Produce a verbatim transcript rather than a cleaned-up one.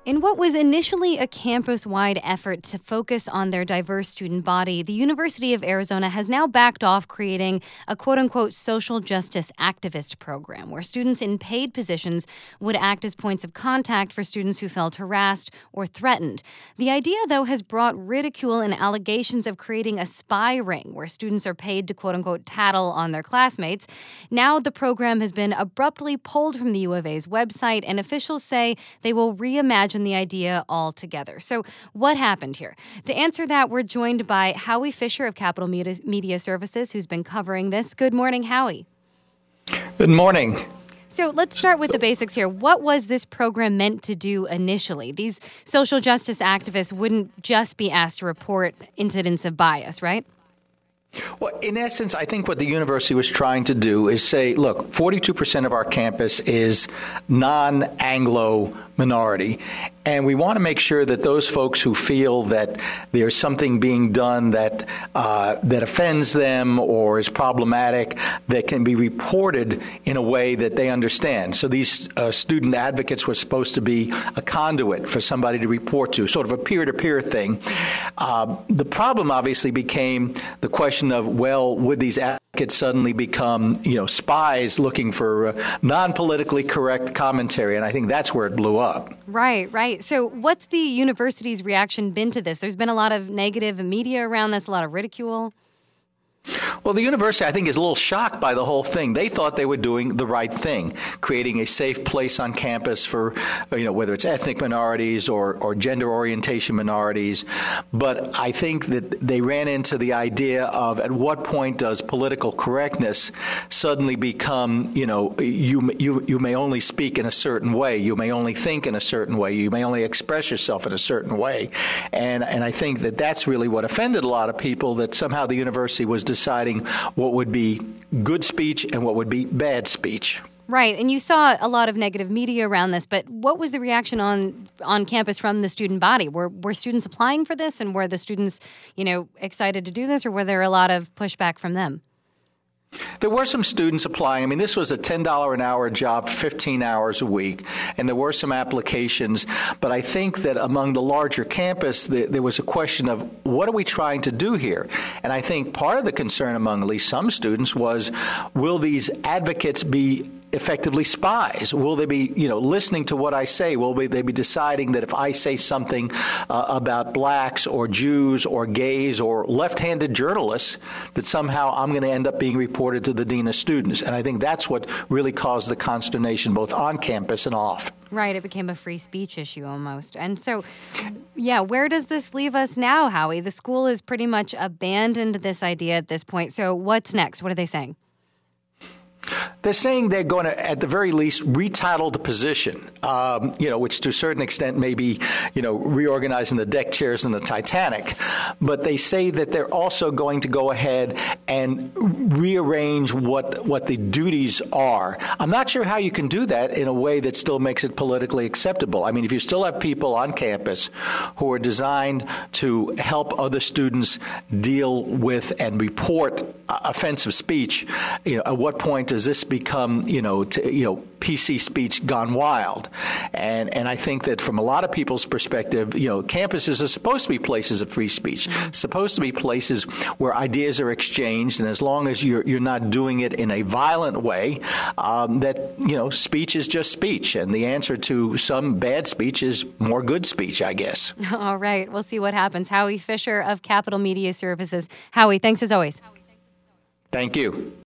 In what was initially a campus-wide effort to focus on their diverse student body, the University of Arizona has now backed off creating a quote-unquote social justice activist program where students in paid positions would act as points of contact for students who felt harassed or threatened. The idea, though, has brought ridicule and allegations of creating a spy ring where students are paid to quote-unquote tattle on their classmates. Now the program has been abruptly pulled from the U of A's website, and officials say they will reimagine the idea altogether. So what happened here? To answer that, we're joined by Howie Fisher of Capital Media, Media Services, who's been covering this. Good morning, Howie. Good morning. So let's start with the basics here. What was this program meant to do initially? These social justice activists wouldn't just be asked to report incidents of bias, right? Well, in essence, I think what the university was trying to do is say, look, forty-two percent of our campus is non-Anglo minority, and we want to make sure that those folks who feel that there's something being done that uh, that offends them or is problematic, that can be reported in a way that they understand. So these uh, student advocates were supposed to be a conduit for somebody to report to, sort of a peer-to-peer thing. Uh, the problem obviously became the question of, well, would these advocates suddenly become, you know, spies looking for uh, non-politically correct commentary? And I think that's where it blew up. Right, right. So what's the university's reaction been to this? There's been a lot of negative media around this, a lot of ridicule. Well, the university, I think, is a little shocked by the whole thing. They thought they were doing the right thing, creating a safe place on campus for, you know, whether it's ethnic minorities or, or gender orientation minorities. But I think that they ran into the idea of at what point does political correctness suddenly become, you know, you you you may only speak in a certain way, you may only think in a certain way, you may only express yourself in a certain way. And and I think that that's really what offended a lot of people, that somehow the university was deciding what would be good speech and what would be bad speech. Right, and you saw a lot of negative media around this, but what was the reaction on on campus from the student body? Were were students applying for this, and were the students, you know, excited to do this, or were there a lot of pushback from them? There were some students applying. I mean, this was a ten dollars an hour job, fifteen hours a week, and there were some applications. But I think that among the larger campus, the, there was a question of what are we trying to do here? And I think part of the concern among at least some students was, will these advocates be effectively spies? Will they be, you know, listening to what I say? Will they be deciding that if I say something uh, about blacks or Jews or gays or left-handed journalists, that somehow I'm going to end up being reported to the dean of students? And I think that's what really caused the consternation both on campus and off. Right. It became a free speech issue almost. And so, yeah, where does this leave us now, Howie? The school has pretty much abandoned this idea at this point. So what's next? What are they saying? They're saying they're going to, at the very least, retitle the position, um, you know, which to a certain extent may be, you know, reorganizing the deck chairs in the Titanic. But they say that they're also going to go ahead and rearrange what what the duties are. I'm not sure how you can do that in a way that still makes it politically acceptable. I mean, if you still have people on campus who are designed to help other students deal with and report uh, offensive speech, you know, at what point does this become, you know, to, you know, P C speech gone wild? And and I think that from a lot of people's perspective, you know, campuses are supposed to be places of free speech, mm-hmm. supposed to be places where ideas are exchanged, and as long as you're you're not doing it in a violent way, um, that, you know, speech is just speech, and the answer to some bad speech is more good speech, I guess. All right, we'll see what happens. Howie Fisher of Capital Media Services. Howie, thanks as always. Thank you.